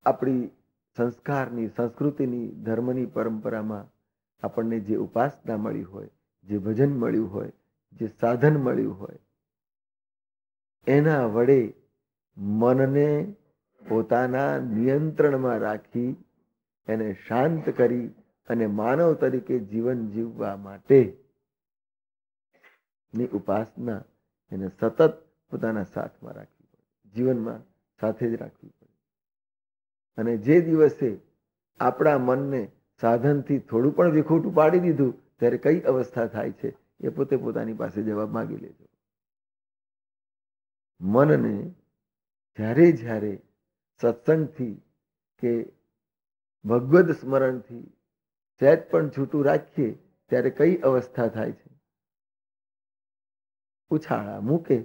આપણી સંસ્કારની, સંસ્કૃતિની, ધર્મની પરંપરામાં આપણને જે ઉપાસના મળી હોય, જે ભજન મળ્યું હોય, જે સાધન મળ્યું હોય, એના વડે મનને પોતાના નિયંત્રણમાં રાખી એને શાંત કરી અને માનવ તરીકે જીવન જીવવા માટે ની ઉપાસના એને સતત પોતાના સાથમાં રાખવી પડે, જીવનમાં સાથે જ રાખવી પડે. અને જે દિવસે આપણા મનને સાધનથી થોડું પણ વિખૂટું પાડી દીધું ત્યારે કઈ અવસ્થા થાય છે એ પોતે પોતાની પાસે જવાબ માંગી લેજો. મનને જ્યારે જ્યારે સત્સંગથી કે ભગવદ સ્મરણથી સહેજ પણ છૂટું રાખીએ ત્યારે કઈ અવસ્થા થાય છે? ઉછાળા મૂકે.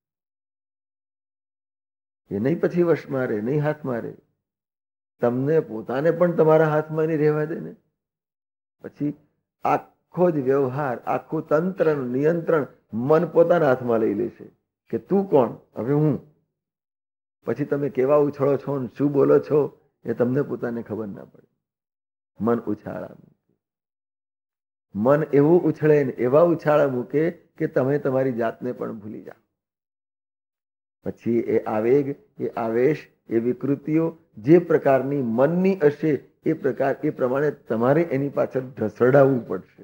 એ નહીં પછી વશમાં રહે, નહીં હાથમાં રહે. તમને પોતાને પણ તમારા હાથમાં નહીં રહેવા દે ને. પછી આખો જ વ્યવહાર, આખું તંત્રનું નિયંત્રણ મન પોતાના હાથમાં લઈ લેશે કે તું કોણ, હવે હું. પછી તમે કેવા ઉછળો છો ને શું બોલો છો એ તમને પોતાને ખબર ના પડે. મન ઉછાળા મૂકે. મન એવું ઉછળે ને એવા ઉછાળા મૂકે કે તમે તમારી જાતને પણ ભૂલી જાઓ. પછી એ આવેગ, એ આવેશ, એ વિકૃતિઓ જે પ્રકારની મનની હશે એ પ્રમાણે તમારે એની પાછળ ઢસડાવવું પડશે.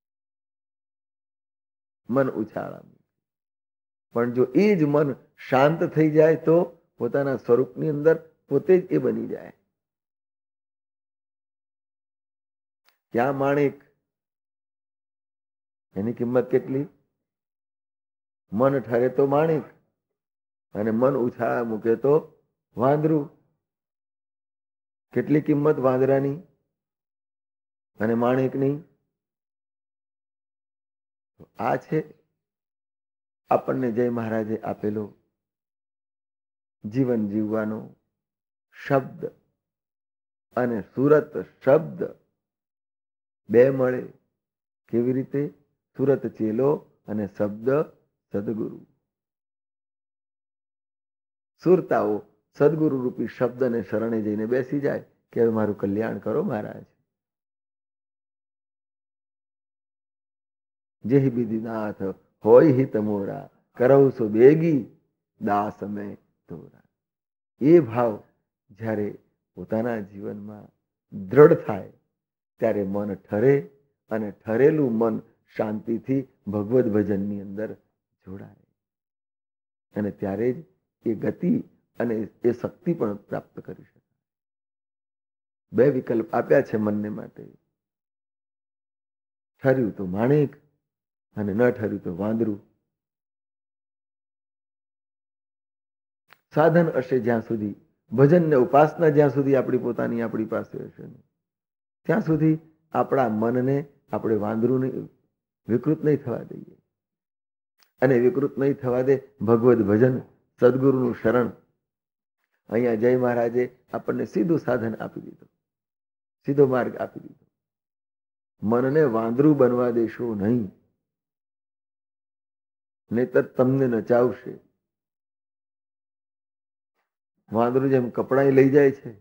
મન ઉછાળા મૂકે. પણ જો એ જ મન શાંત થઈ જાય તો પોતાના સ્વરૂપની અંદર પોતે જ એ બની જાય. ક્યાં માણેક, એની કિંમત કેટલી? મન ઠરે તો માણેક અને મન ઉછાળા મૂકે તો વાંદરું. કેટલી કિંમત વાંદરાની અને માણેકની? આ છે આપણને જય મહારાજે આપેલો જીવન જીવવાનો શબ્દ. અને સુરત શબ્દ બે મળે કેવી રીતે? સુરત ચેલો અને શબ્દ સદગુરુ. સુરતાઓ સદગુરુ રૂપી શબ્દને શરણે જઈને બેસી જાય કે હવે મારું કલ્યાણ કરો મહારાજ. જેહી બિધિનાથ હોય હિત મોરા, કરવ સો બેગી દાસ મેં તોરા. એ ભાવ જ્યારે પોતાના જીવનમાં દ્રઢ થાય ત્યારે મન ઠરે અને ઠરેલું મન શાંતિથી ભગવદ ભજનની અંદર જોડાય અને ત્યારે જ એ ગતિ અને એ શક્તિ પણ પ્રાપ્ત કરી શકાય. બે વિકલ્પ આપ્યા છે મનને માટે. ઠર્યું તો માણેક અને ન ઠર્યું તો વાંદરું. સાધન હશે જ્યાં સુધી, ભજન ને ઉપાસના જ્યાં સુધી આપણી પોતાની આપણી પાસે હશે ને ત્યાં સુધી આપણા મનને આપણે વાંદરું વિકૃત નહીં થવા દઈએ. અને વિકૃત નહીં થવા દે ભગવદ ભજન, સદગુરુનું શરણ. અહીંયા જય મહારાજે આપણને સીધું સાધન આપી દીધું, સીધો માર્ગ આપી દીધો. મનને વાંદરું બનવા દેશો નહીં, નહીતર તમને નચાવશે. વાંદરું જેમ કપડાં લઈ જાય છે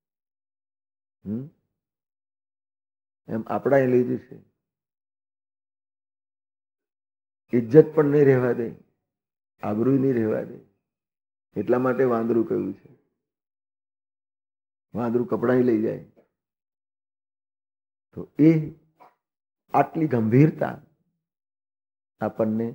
એમ આપણા લઈ જશે. ઇજ્જત પણ નહીં રહેવા દે, આબરૂ નહીં રહેવા દે. એટલા માટે વાંદરું કહ્યું છે. વાંદરું કપડાં લઈ જાય તો એ આટલી ગંભીરતા આપણને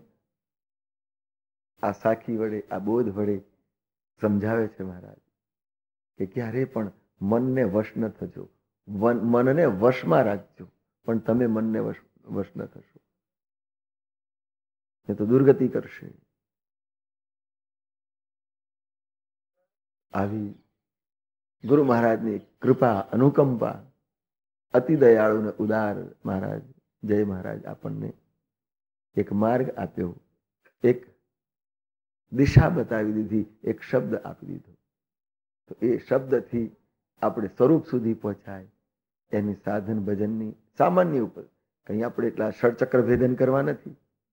આ સાખી વડે, આ બોધ વડે સમજાવે છે મહારાજ કે ક્યારે પણ મનને વશ ન થજો. મનને વશમાં રાખજો, પણ તમે મનને વશ ન થશો એ તો દુર્ગતિ કરશે. આવી ગુરુ મહારાજની કૃપા, અનુકંપા, અતિ દયાળુ ને ઉદાર મહારાજ જય મહારાજ આપણને એક માર્ગ આપ્યો, એક દિશા બતાવી દીધી, એક શબ્દ આપી દીધો. તો એ શબ્દથી આપણે સ્વરૂપ સુધી પહોંચાય એની સાધન ભજનની સામાન્ય ઉપર કંઈ આપણે એટલા ષડચક્ર ભેદન કરવા નથી,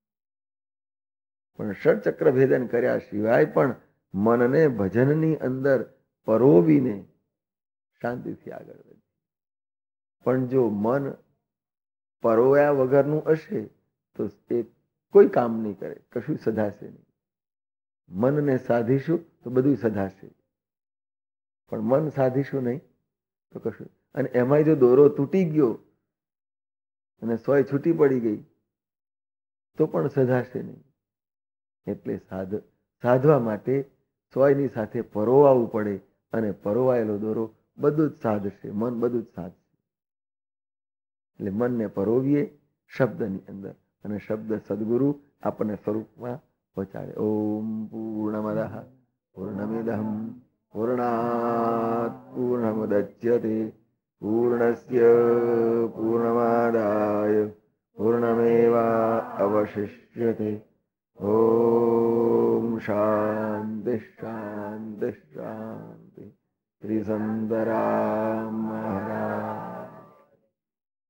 પણ ષડચક્ર ભેદન કર્યા સિવાય પણ મનને ભજનની અંદર પરોવીને શાંતિથી આગળ વધીએ. પણ જો મન પરોવ્યા વગરનું હશે તો એ કોઈ કામ નહીં કરે, કશું સધાશે નહીં. મનને સાધીશું તો બધું સધાશે, પણ મન સાધીશું નહીં તો કશું. અને એમાંય જો દોરો તૂટી ગયો અને સોય છૂટી પડી ગઈ તો પણ સધાશે નહીં. એટલે સાધવા માટે સોયની સાથે પરોવાવું પડે, અને પરોવાયેલો દોરો બધું જ સાધશે, મન બધું જ સાધશે. એટલે મનને પરોવીએ શબ્દની અંદર, અને શબ્દ સદગુરુ આપણને સ્વરૂપમાં પહોંચાડે. ઓમ પૂર્ણમદ પૂર્ણમિદં પૂર્ણાત પૂર્ણમુદચ્યતે પૂર્ણસ્ય પૂર્ણમાદાય પૂર્ણમેવાવશિષ્યતે. ઓમ શાંતિ શાંતિ શાંતિ. શ્રી સંતરામ